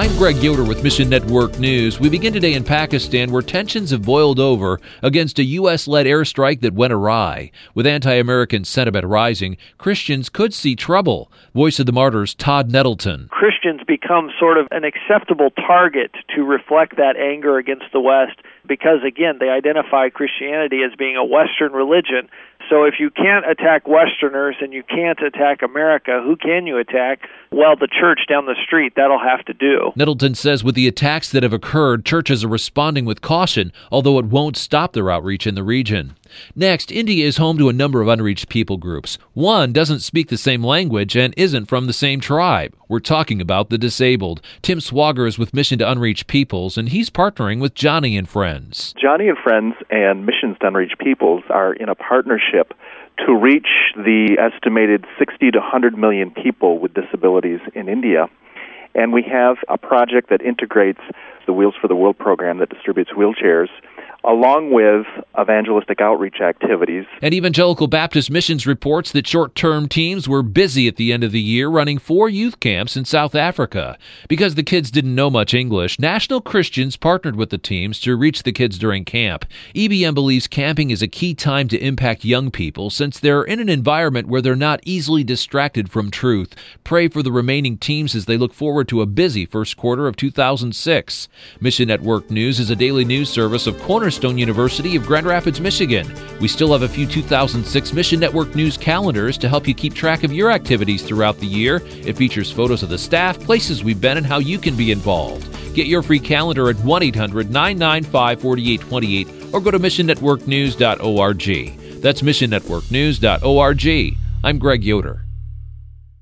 I'm Greg Yoder with Mission Network News. We begin today in Pakistan, where tensions have boiled over against a U.S.-led airstrike that went awry. With anti-American sentiment rising, Christians could see trouble. Voice of the Martyrs, Todd Nettleton. Christians become sort of an acceptable target to reflect that anger against the West because, again, they identify Christianity as being a Western religion. So if you can't attack Westerners and you can't attack America, who can you attack? Well, the church down the street, that'll have to do. Nettleton says with the attacks that have occurred, churches are responding with caution, although it won't stop their outreach in the region. Next, India is home to a number of unreached people groups. One doesn't speak the same language and isn't from the same tribe. We're talking about the disabled. Tim Swager is with Mission to Unreached Peoples, and he's partnering with Joni and Friends. Joni and Friends and Missions to Unreached Peoples are in a partnership to reach the estimated 60 to 100 million people with disabilities in India. And we have a project that integrates the Wheels for the World program that distributes wheelchairs, along with evangelistic outreach activities. And Evangelical Baptist Missions reports that short-term teams were busy at the end of the year running 4 youth camps in South Africa. Because the kids didn't know much English, National Christians partnered with the teams to reach the kids during camp. EBM believes camping is a key time to impact young people since they're in an environment where they're not easily distracted from truth. Pray for the remaining teams as they look forward to a busy first quarter of 2006. Mission Network News is a daily news service of Cornerstone University of Grand Rapids, Michigan. We still have a few 2006 Mission Network News calendars to help you keep track of your activities throughout the year. It features photos of the staff, places we've been, and how you can be involved. Get your free calendar at 1-800-995-4828 or go to missionnetworknews.org. That's missionnetworknews.org. I'm Greg Yoder.